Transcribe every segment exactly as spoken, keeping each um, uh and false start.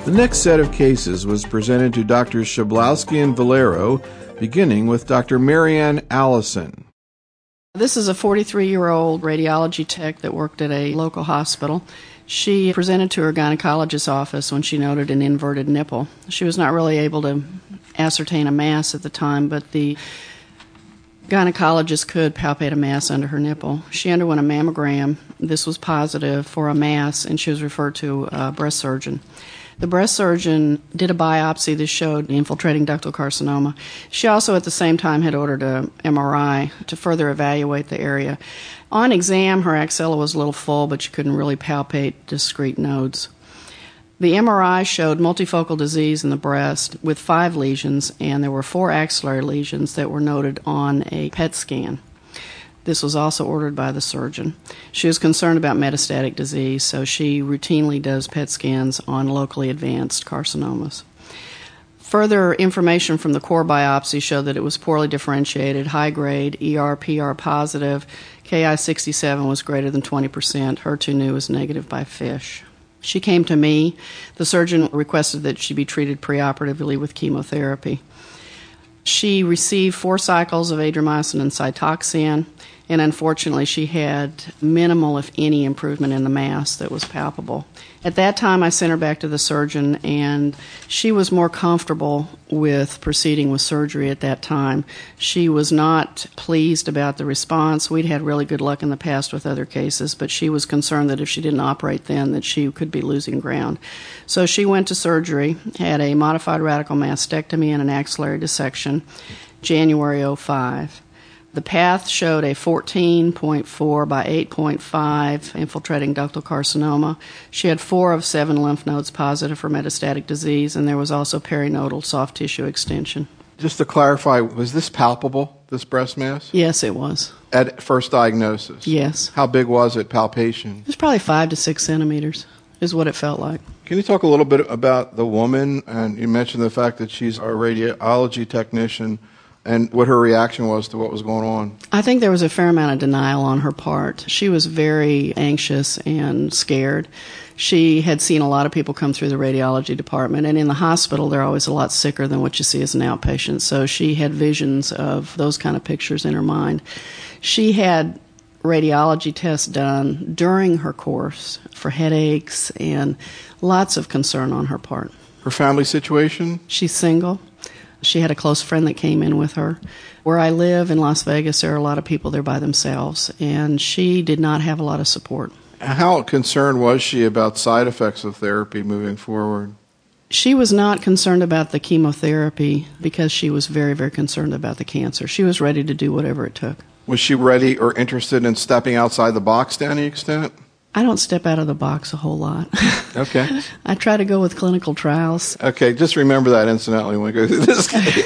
The next set of cases was presented to Doctors Shablowski and Valero, beginning with Doctor Marianne Allison. This is a forty-three-year-old radiology tech that worked at a local hospital. She presented to her gynecologist's office when she noted an inverted nipple. She was not really able to ascertain a mass at the time, but the gynecologist could palpate a mass under her nipple. She underwent a mammogram. This was positive for a mass, and she was referred to a breast surgeon. The breast surgeon did a biopsy that showed infiltrating ductal carcinoma. She also at the same time had ordered an M R I to further evaluate the area. On exam, her axilla was a little full, but she couldn't really palpate discrete nodes. The M R I showed multifocal disease in the breast with five lesions, and there were four axillary lesions that were noted on a P E T scan. This was also ordered by the surgeon. She was concerned about metastatic disease, so she routinely does P E T scans on locally advanced carcinomas. Further information from the core biopsy showed that it was poorly differentiated, high-grade, E R P R positive, K I sixty-seven was greater than twenty percent, H E R two neu was negative by FISH. She came to me. The surgeon requested that she be treated preoperatively with chemotherapy. She received four cycles of adriamycin and Cytoxan, and unfortunately she had minimal, if any, improvement in the mass that was palpable. At that time, I sent her back to the surgeon, and she was more comfortable with proceeding with surgery at that time. She was not pleased about the response. We'd had really good luck in the past with other cases, but she was concerned that if she didn't operate then, that she could be losing ground. So she went to surgery, had a modified radical mastectomy and an axillary dissection, January oh five. The path showed a fourteen point four by eight point five infiltrating ductal carcinoma. She had four of seven lymph nodes positive for metastatic disease, and there was also perinodal soft tissue extension. Just to clarify, was this palpable, this breast mass? Yes, it was. At first diagnosis? Yes. How big was it, palpation? It was probably five to six centimeters is what it felt like. Can you talk a little bit about the woman? And you mentioned the fact that she's a radiology technician, and what her reaction was to what was going on. I think there was a fair amount of denial on her part. She was very anxious and scared. She had seen a lot of people come through the radiology department, and in the hospital they're always a lot sicker than what you see as an outpatient, so she had visions of those kind of pictures in her mind. She had radiology tests done during her course for headaches and lots of concern on her part. Her family situation? She's single. She had a close friend that came in with her. Where I live in Las Vegas, there are a lot of people there by themselves, and she did not have a lot of support. How concerned was she about side effects of therapy moving forward? She was not concerned about the chemotherapy because she was very, very concerned about the cancer. She was ready to do whatever it took. Was she ready or interested in stepping outside the box to any extent? I don't step out of the box a whole lot. Okay. I try to go with clinical trials. Okay, just remember that incidentally when we go through this case.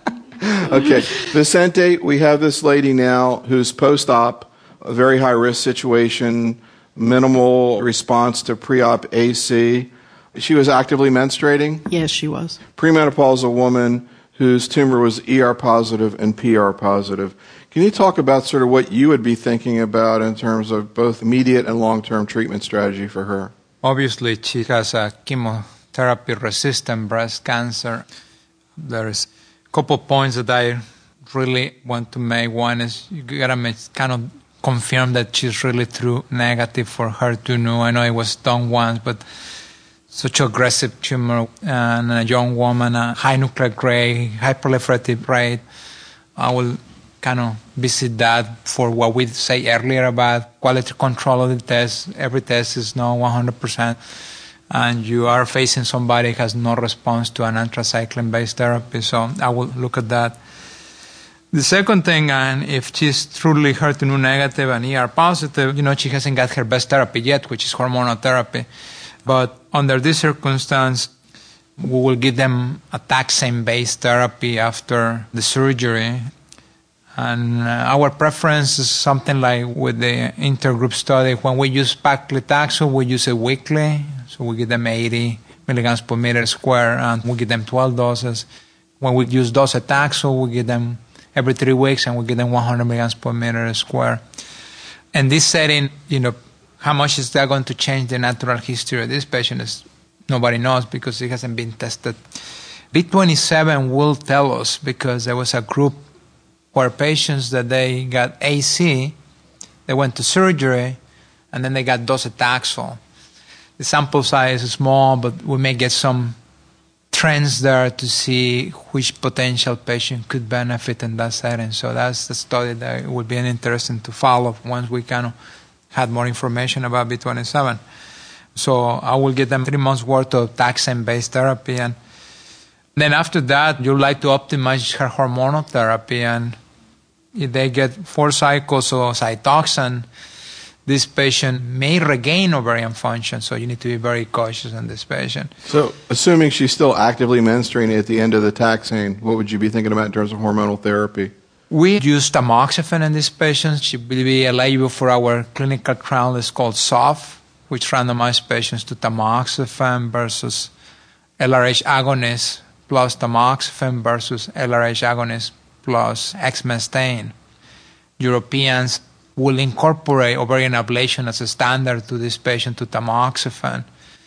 Okay, Vicente, we have this lady now who's post-op, a very high-risk situation, minimal response to pre-op A C. She was actively menstruating? Yes, she was. Premenopausal woman whose tumor was E R positive and P R positive. Can you talk about sort of what you would be thinking about in terms of both immediate and long-term treatment strategy for her? Obviously, she has a chemotherapy-resistant breast cancer. There's a couple points that I really want to make. One is you gotta make, kind of confirm that she's really true negative for H E R two neu. I know it was done once, but such aggressive tumor and a young woman, a high nuclear grade, high proliferative rate. I will kind of visit that for what we say earlier about quality control of the test. Every test is not one hundred percent. And you are facing somebody who has no response to an anthracycline-based therapy. So I will look at that. The second thing, and if she's truly H E R two neu negative and E R positive, you know, she hasn't got her best therapy yet, which is hormonal therapy. But under this circumstance, we will give them a taxane-based therapy after the surgery. And uh, our preference is something like with the intergroup study. When we use paclitaxel, we use it weekly. So we give them eighty milligrams per meter square, and we give them twelve doses. When we use docetaxel, we give them every three weeks, and we give them one hundred milligrams per meter square. In this setting, you know, how much is that going to change the natural history of this patient is nobody knows because it hasn't been tested. B twenty-seven will tell us because there was a group where patients that they got A C, they went to surgery, and then they got docetaxel. The sample size is small, but we may get some trends there to see which potential patient could benefit in that setting. So that's the study that would be interesting to follow once we kind of had more information about B twenty-seven. So I will give them three months worth of taxane-based therapy, and then after that, you'd like to optimize her hormonal therapy, and if they get four cycles of Cytoxan, this patient may regain ovarian function, so you need to be very cautious on this patient. So, assuming she's still actively menstruating at the end of the taxane, what would you be thinking about in terms of hormonal therapy? We use tamoxifen in these patients. She will be eligible for our clinical trial. It's called S O F, which randomizes patients to tamoxifen versus L R H agonist plus tamoxifen versus L R H agonist plus exemestane. Europeans will incorporate ovarian ablation as a standard to this patient to tamoxifen.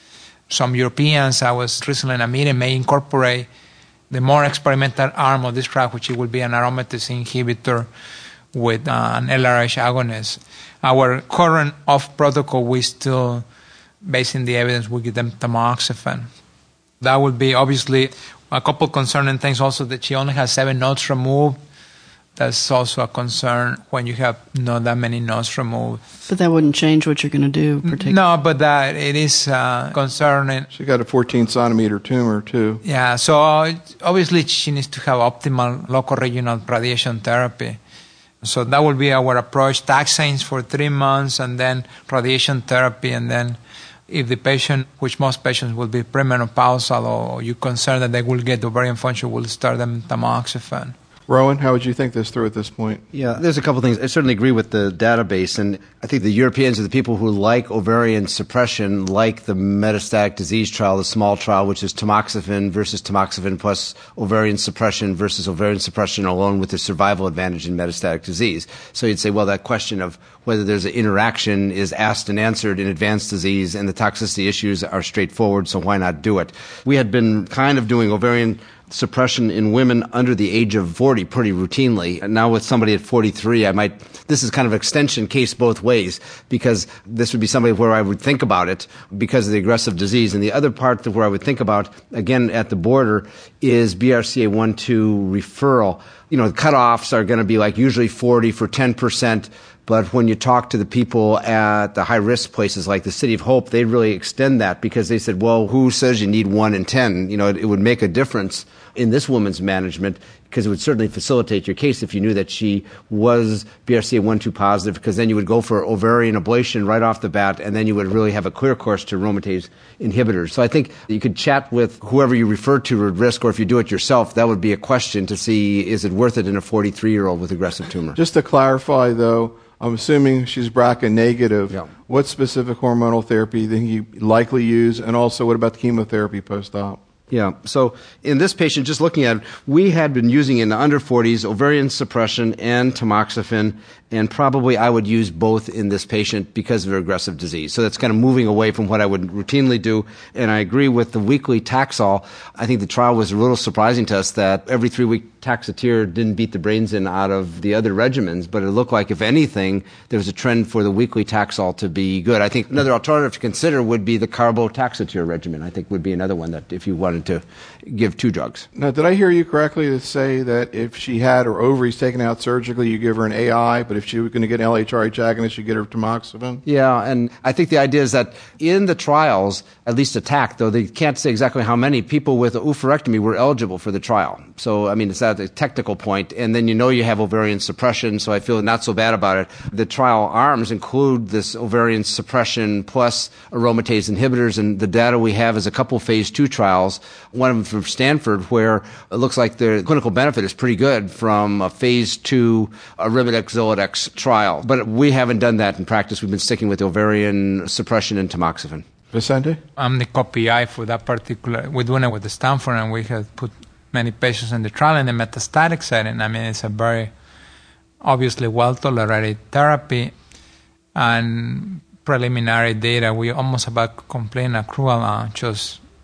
Some Europeans, I was recently in a meeting, may incorporate the more experimental arm of this drug, which will be an aromatase inhibitor with uh, an L R H agonist. Our current off protocol, we still, based on the evidence, we give them tamoxifen. That would be obviously a couple concerning things also, that she only has seven nodes removed. That's also a concern when you have not that many nodes removed. But that wouldn't change what you're going to do, particularly. No, but that it is uh, concerning. She got a fourteen centimeter tumor, too. Yeah, so obviously she needs to have optimal local regional radiation therapy. So that will be our approach, taxanes for three months and then radiation therapy. And then if the patient, which most patients will be premenopausal, or you're concerned that they will get ovarian function, we'll start them tamoxifen. Rowan, how would you think this through at this point? Yeah, there's a couple things. I certainly agree with the database, and I think the Europeans are the people who like ovarian suppression, like the metastatic disease trial, the small trial, which is tamoxifen versus tamoxifen plus ovarian suppression versus ovarian suppression alone with the survival advantage in metastatic disease. So you'd say, well, that question of whether there's an interaction is asked and answered in advanced disease, and the toxicity issues are straightforward, so why not do it? We had been kind of doing ovarian suppression in women under the age of forty pretty routinely. And now with somebody at forty-three, I might, this is kind of extension case both ways, because this would be somebody where I would think about it because of the aggressive disease. And the other part where I would think about, again, at the border, is B R C A one two referral. You know, the cutoffs are going to be like usually forty for ten percent. But when you talk to the people at the high-risk places like the City of Hope, they really extend that because they said, well, who says you need one in ten? You know, it, it would make a difference in this woman's management because it would certainly facilitate your case if you knew that she was B R C A one two positive, because then you would go for ovarian ablation right off the bat, and then you would really have a clear course to aromatase inhibitors. So I think you could chat with whoever you refer to at risk, or if you do it yourself, that would be a question to see, is it worth it in a forty-three-year-old with aggressive tumor? Just to clarify, though, I'm assuming she's B R C A negative. Yeah. What specific hormonal therapy do you think you likely use? And also, what about the chemotherapy post-op? Yeah. So in this patient, just looking at it, we had been using in the under forties ovarian suppression and tamoxifen, and probably I would use both in this patient because of her aggressive disease. So that's kind of moving away from what I would routinely do. And I agree with the weekly Taxol. I think the trial was a little surprising to us that every three-week Taxotere didn't beat the brains in out of the other regimens, but it looked like, if anything, there was a trend for the weekly Taxol to be good. I think another alternative to consider would be the carbotaxotere regimen. I think would be another one that if you wanted to give two drugs. Now, did I hear you correctly to say that if she had her ovaries taken out surgically, you give her an A I, but if she was going to get an L H R H agonist, you get her tamoxifen? Yeah, and I think the idea is that in the trials, at least attack, though they can't say exactly how many people with oophorectomy were eligible for the trial. So, I mean, it's at a technical point, and then you know you have ovarian suppression, so I feel not so bad about it. The trial arms include this ovarian suppression plus aromatase inhibitors, and the data we have is a couple phase two trials, one of them from Stanford, where it looks like the clinical benefit is pretty good from a phase two Arimidex Zoladex trial. But we haven't done that in practice. We've been sticking with ovarian suppression and tamoxifen. Vicente? I'm the copy I for that particular. We're doing it with the Stanford, and we have put many patients in the trial in the metastatic setting. I mean, it's a very obviously well-tolerated therapy, and preliminary data, we almost about complete accrual, uh, just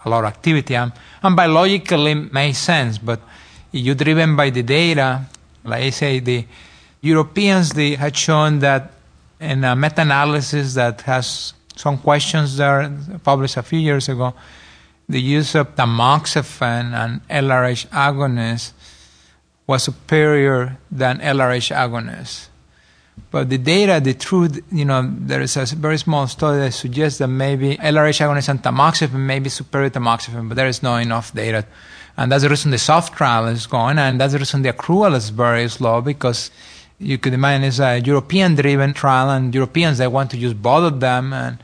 a lot of activity. And, and biologically it makes sense, but if you're driven by the data, like I say, the Europeans, they had shown that in a meta-analysis that has some questions there, published a few years ago, the use of tamoxifen and L R H agonists was superior than L R H agonists. But the data, the truth, you know, there is a very small study that suggests that maybe L R H agonists and tamoxifen may be superior to tamoxifen, but there is not enough data. And that's the reason the soft trial is going, and that's the reason the accrual is very slow, because you could imagine it's a European-driven trial, and Europeans, they want to use both of them. And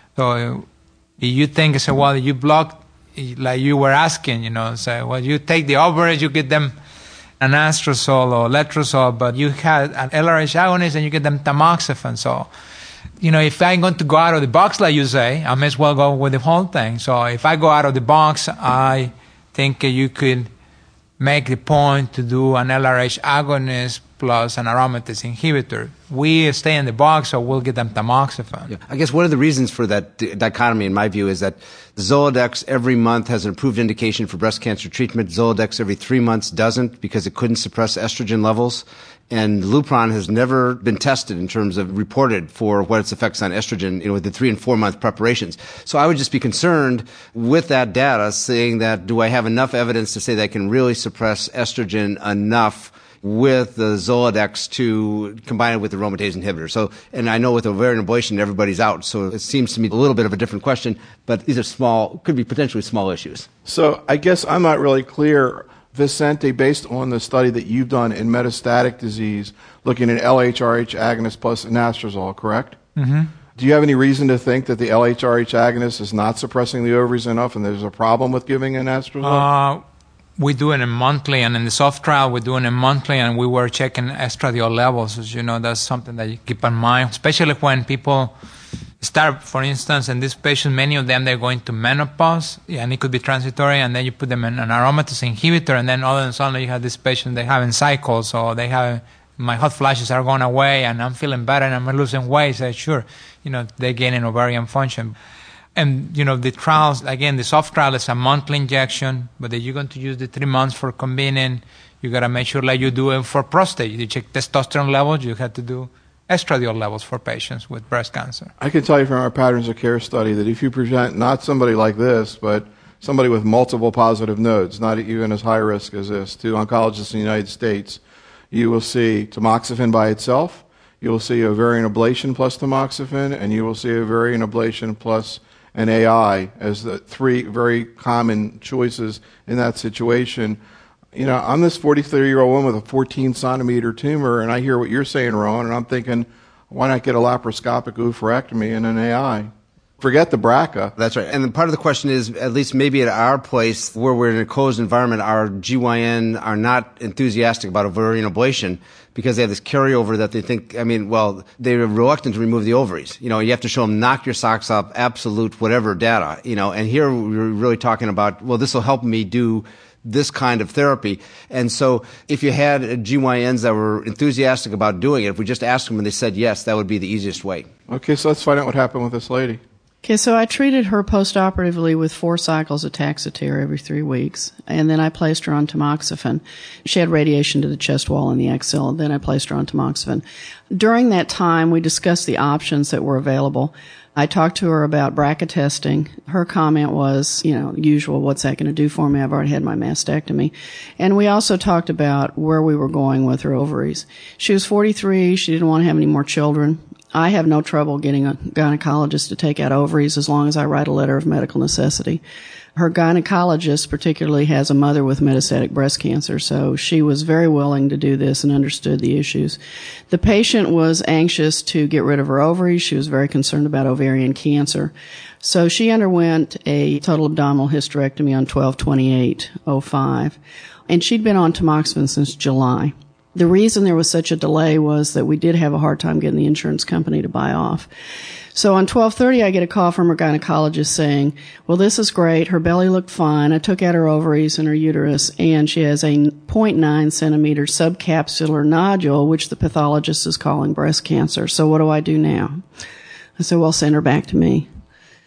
so if you think, so, well, you block, like you were asking, you know, so, well, you take the ovaries, you get them an anastrozole or letrozole, but you had an L R H agonist and you get them tamoxifen. So, you know, if I'm going to go out of the box, like you say, I may as well go with the whole thing. So if I go out of the box, I think you could make the point to do an L R H agonist plus an aromatase inhibitor. We stay in the box, so we'll get them tamoxifen. Yeah. I guess one of the reasons for that dichotomy, in my view, is that Zoladex every month has an approved indication for breast cancer treatment. Zoladex every three months doesn't, because it couldn't suppress estrogen levels. And Lupron has never been tested in terms of reported for what its effects on estrogen, you know, with the three and four month preparations. So I would just be concerned with that data, saying that, do I have enough evidence to say that I can really suppress estrogen enough with the Zoladex to combine it with the aromatase inhibitor? So, and I know with ovarian ablation, everybody's out. So it seems to me a little bit of a different question, but these are small, could be potentially small issues. So I guess I'm not really clear, Vicente, based on the study that you've done in metastatic disease, looking at L H R H agonist plus anastrozole, correct? Mm-hmm. Do you have any reason to think that the L H R H agonist is not suppressing the ovaries enough and there's a problem with giving anastrozole? Uh, we do it in monthly, and in the soft trial, we're doing it monthly, and we were checking estradiol levels. As you know, that's something that you keep in mind, especially when people start, for instance, in this patient, many of them, they're going to menopause, and it could be transitory, and then you put them in an aromatase inhibitor, and then all of a sudden you have this patient, they having cycles, or they have, my hot flashes are going away, and I'm feeling better, and I'm losing weight. So sure, you know, they're gaining ovarian function. And, you know, the trials, again, the soft trial is a monthly injection, but if you're going to use the three months for convenient, you got to make sure like you do it for prostate. You check testosterone levels, you have to do estradiol levels for patients with breast cancer. I can tell you from our patterns of care study that if you present not somebody like this, but somebody with multiple positive nodes, not even as high risk as this, to oncologists in the United States, you will see tamoxifen by itself, you will see ovarian ablation plus tamoxifen, and you will see ovarian ablation plus an A I as the three very common choices in that situation. You know, I'm this forty-three-year-old woman with a fourteen centimeter tumor, and I hear what you're saying, Rowan, and I'm thinking, why not get a laparoscopic oophorectomy and an A I? Forget the B R C A. That's right. And part of the question is, at least maybe at our place, where we're in a closed environment, our G Y N are not enthusiastic about ovarian ablation because they have this carryover that they think, I mean, well, they're reluctant to remove the ovaries. You know, you have to show them knock your socks off, absolute whatever data, you know, and here we're really talking about, well, this will help me do this kind of therapy. And so if you had G Y Ns that were enthusiastic about doing it, if we just asked them and they said yes, that would be the easiest way. Okay, so let's find out what happened with this lady. Okay, so I treated her postoperatively with four cycles of Taxotere every three weeks, and then I placed her on tamoxifen. She had radiation to the chest wall and the axilla, then I placed her on tamoxifen. During that time, we discussed the options that were available. I talked to her about B R C A testing. Her comment was, you know, usual, what's that going to do for me? I've already had my mastectomy. And we also talked about where we were going with her ovaries. She was forty-three. She didn't want to have any more children. I have no trouble getting a gynecologist to take out ovaries as long as I write a letter of medical necessity. Her gynecologist particularly has a mother with metastatic breast cancer, so she was very willing to do this and understood the issues. The patient was anxious to get rid of her ovaries. She was very concerned about ovarian cancer. So she underwent a total abdominal hysterectomy on twelve twenty-eight oh five, and she'd been on tamoxifen since July. The reason there was such a delay was that we did have a hard time getting the insurance company to buy off. So on twelve thirty, I get a call from her gynecologist saying, well, this is great. Her belly looked fine. I took out her ovaries and her uterus, and she has a zero point nine centimeter subcapsular nodule, which the pathologist is calling breast cancer. So what do I do now? I said, well, send her back to me.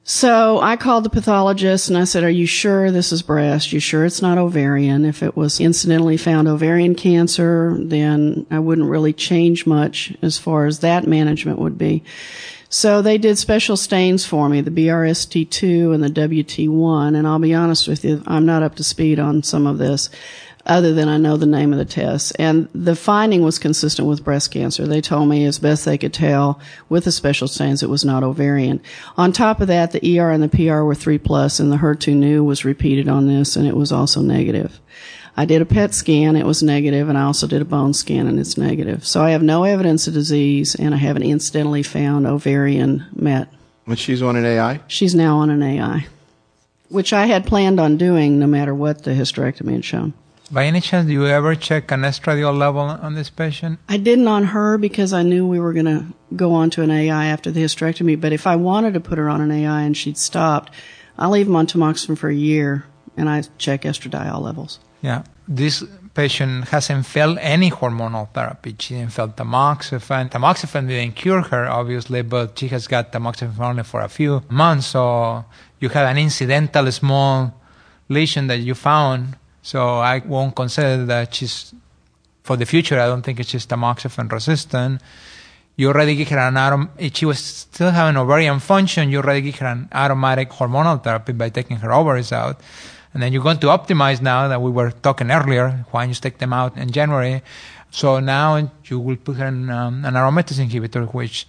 So I called the pathologist and I said, are you sure this is breast? You sure it's not ovarian? If it was incidentally found ovarian cancer, then I wouldn't really change much as far as that management would be. So they did special stains for me, the B R S T two and the W T one, and I'll be honest with you, I'm not up to speed on some of this, other than I know the name of the test. And the finding was consistent with breast cancer. They told me as best they could tell with the special stains it was not ovarian. On top of that, the E R and the P R were three plus, and the H E R two new was repeated on this, and it was also negative. I did a P E T scan, it was negative, and I also did a bone scan, and it's negative. So I have no evidence of disease, and I have an incidentally found ovarian met. And she's on an A I? She's now on an A I, which I had planned on doing no matter what the hysterectomy had shown. By any chance, do you ever check an estradiol level on this patient? I didn't on her because I knew we were going to go on to an A I after the hysterectomy. But if I wanted to put her on an A I and she'd stopped, I leave them on tamoxifen for a year, and I check estradiol levels. Yeah. This patient hasn't failed any hormonal therapy. She didn't fail tamoxifen. Tamoxifen didn't cure her, obviously, but she has got tamoxifen only for a few months. So you had an incidental small lesion that you found. So I won't consider that she's, for the future, I don't think she's tamoxifen resistant. You already give her an autom- if she was still having ovarian function, you already give her an automatic hormonal therapy by taking her ovaries out. And then you're going to optimize now that we were talking earlier, why don't you take them out in January. So now you will put her in um, an aromatase inhibitor, which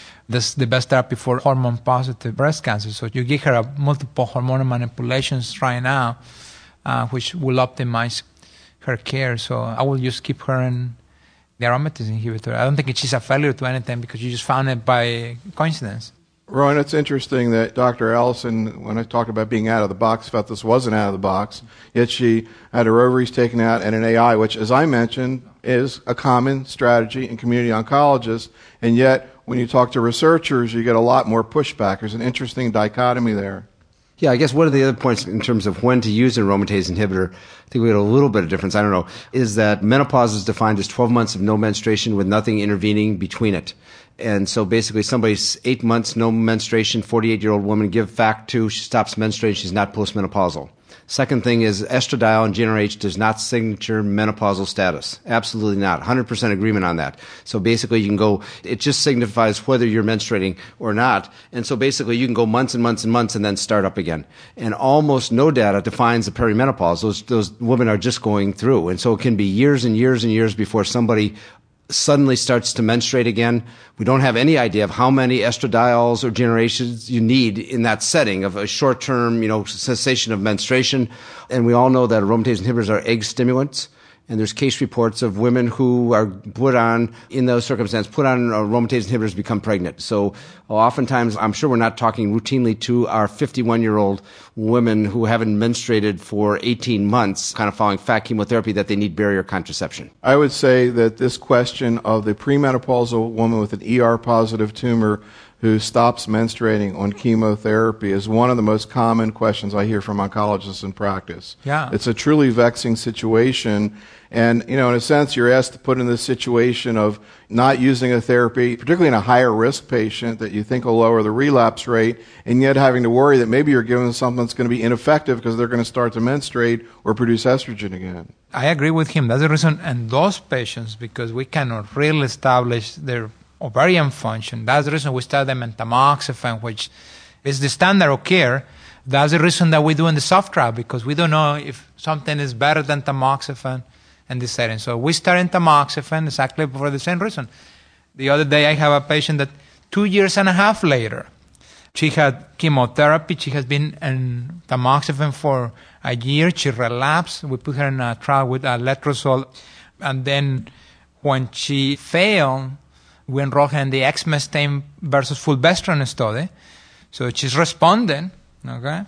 is the best therapy for hormone-positive breast cancer. So you give her a multiple hormonal manipulations right now, Uh, which will optimize her care. So I will just keep her in the aromatase inhibitor. I don't think she's a failure to anything because you just found it by coincidence. Rowan, it's interesting that Doctor Allison, when I talked about being out of the box, felt this wasn't out of the box, yet she had her ovaries taken out and an A I, which, as I mentioned, is a common strategy in community oncologists, and yet when you talk to researchers, you get a lot more pushback. There's an interesting dichotomy there. Yeah, I guess one of the other points in terms of when to use an aromatase inhibitor, I think we had a little bit of difference, I don't know, is that menopause is defined as twelve months of no menstruation with nothing intervening between it. And so basically somebody's eight months, no menstruation, forty-eight-year-old woman, give F A C two, she stops menstruating, she's not postmenopausal. Second thing is estradiol and G n R H does not signature menopausal status. Absolutely not. one hundred percent agreement on that. So basically you can go, it just signifies whether you're menstruating or not. And so basically you can go months and months and months and then start up again. And almost no data defines the perimenopause. Those, those women are just going through. And so it can be years and years and years before somebody suddenly starts to menstruate again. We don't have any idea of how many estradiols or generations you need in that setting of a short-term, you know, cessation of menstruation. And we all know that aromatase inhibitors are egg stimulants. And there's case reports of women who are put on, in those circumstances, put on aromatase inhibitors, become pregnant. So oftentimes, I'm sure we're not talking routinely to our fifty-one-year-old women who haven't menstruated for eighteen months, kind of following F A C chemotherapy, that they need barrier contraception. I would say that this question of the premenopausal woman with an E R-positive tumor who stops menstruating on chemotherapy is one of the most common questions I hear from oncologists in practice. Yeah. It's a truly vexing situation. And, you know, in a sense, you're asked to put in this situation of not using a therapy, particularly in a higher risk patient that you think will lower the relapse rate, and yet having to worry that maybe you're giving them something that's going to be ineffective because they're going to start to menstruate or produce estrogen again. I agree with him. That's the reason. And those patients, because we cannot really establish their ovarian function, that's the reason we start them in tamoxifen, which is the standard of care. That's the reason that we do in the soft trial, because we don't know if something is better than tamoxifen in this setting. So we start in tamoxifen exactly for the same reason. The other day I have a patient that two years and a half later, she had chemotherapy. She has been in tamoxifen for a year. She relapsed. We put her in a trial with uh, letrozole. And then when she failed, we enrolled her in the exemestane versus fulvestrant study. So she's responding. Okay,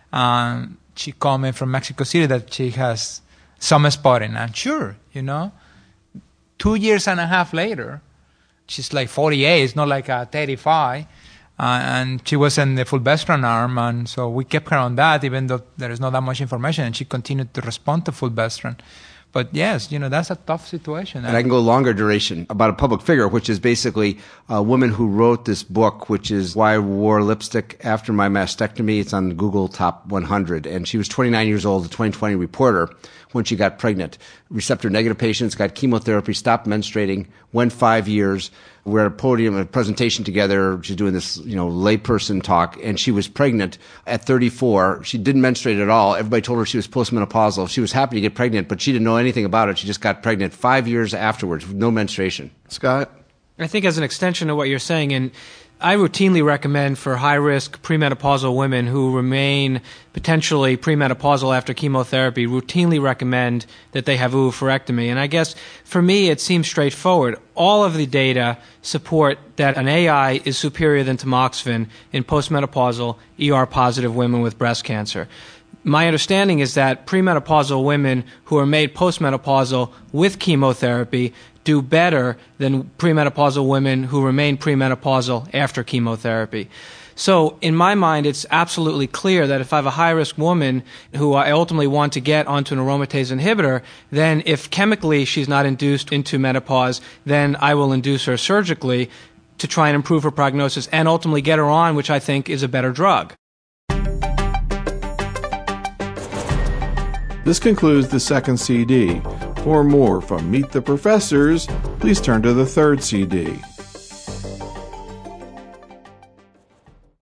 um, she called me from Mexico City that she has some spotting. And sure, you know, two years and a half later, she's like forty-eight. It's not like a thirty-five. Uh, and she was in the fulvestrant arm, and so we kept her on that, even though there is not that much information. And she continued to respond to fulvestrant But yes, you know, that's a tough situation. And I can go longer duration about a public figure, which is basically a woman who wrote this book, which is Why I Wore Lipstick After My Mastectomy. It's on the Google Top one hundred. And she was twenty-nine years old, a twenty twenty reporter, when she got pregnant. Receptor negative patients, got chemotherapy, stopped menstruating, went five years. We're at a podium, a presentation together. She's doing this, you know, layperson talk, and she was pregnant at thirty-four. She didn't menstruate at all. Everybody told her she was postmenopausal. She was happy to get pregnant, but she didn't know anything about it. She just got pregnant five years afterwards with no menstruation. Scott? I think as an extension of what you're saying, and I routinely recommend for high-risk premenopausal women who remain potentially premenopausal after chemotherapy, routinely recommend that they have oophorectomy. And I guess for me, it seems straightforward. All of the data support that an A I is superior than tamoxifen in postmenopausal E R-positive women with breast cancer. My understanding is that premenopausal women who are made postmenopausal with chemotherapy do better than premenopausal women who remain premenopausal after chemotherapy. So in my mind, it's absolutely clear that if I have a high-risk woman who I ultimately want to get onto an aromatase inhibitor, then if chemically she's not induced into menopause, then I will induce her surgically to try and improve her prognosis and ultimately get her on, which I think is a better drug. This concludes the second C D. For more from Meet the Professors, please turn to the third C D.